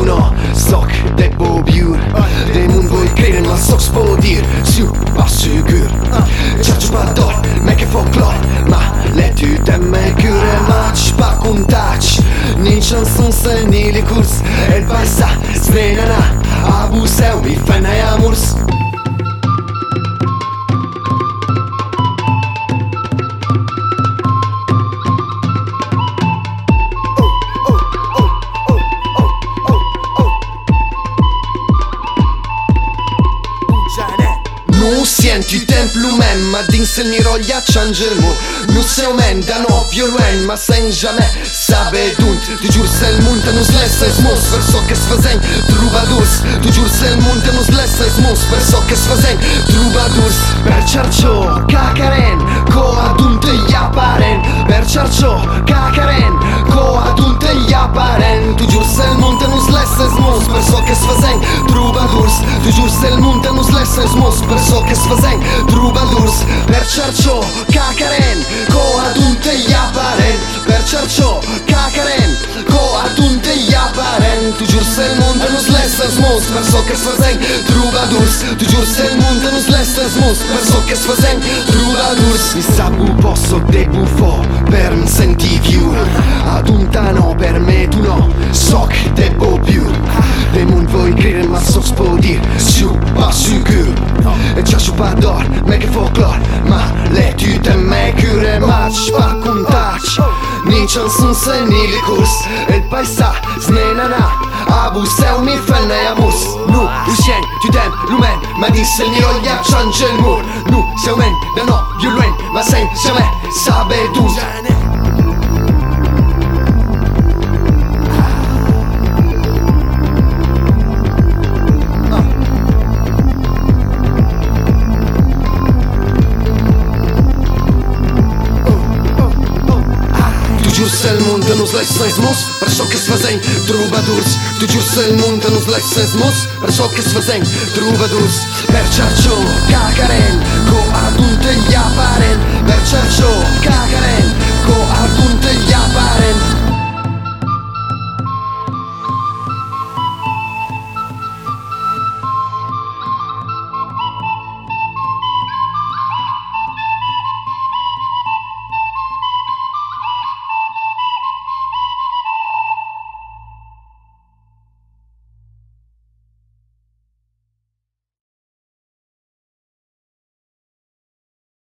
no stock de beau pur. Des moun voi credere ma stock spodir. Siu, pas sûr. Ciao pas d'or, mec e folklore. Ma le tu temme cure match pa contact. Ni chanson se ni le curs. El paisa svenana. Abu seu mi fana ya murs. Nu senti templu men, ma din se ni roglia changer mu. Nu se omen da no violuen, ma sen jamais sabe dunt. Tu jur se il munte nu slessa es mus, verso che sfazen troubadours. Tu jur se il munte nu slessa es mus, verso che sfazen troubadours. Per cercio cacaren, co adunte ya paren. Per cercio cacaren, co adunte ya paren. Tu jur se il munte nu slessa es mus, verso che sfazen troubadours. Tu jur se il munte nu slessa es mus, verso che sfazen troubadours. Per cercio cacaren, co adunte ya paren. Per cercio cacaren, co adunte ya paren. Tu jur se il munte nu slessa es mus, verso che sfazen troubadours. Tu jur se il munte nu slessa es mus, verso che sfazen troubadours. Mi sabu posso de buffo per mi senti chiur. Aduntano per me tu no, soc de beau pur. De moun voi credere ma soc spodir. Siu, pas sûr. E ciao pas d'or, mec e folklore. Ma le tu temme cure match pa contact. Ni chanson se ni le curs. El paisa smenana. Abu seu mi fana ya mus. Nu, usien, tu tem, lumen. Ma disse il niro gli change il mur. Nu, seu men, da no, violuen. Ma sen, jamais, sabe dunt. Tu jur se il munte nu slessa es mus, perso che sfazen troubadours. Tu jur se il munte nu slessa es mus, perso che sfazen troubadours. Per cercio cacaren, co adunte ya paren. Per cercio cacaren,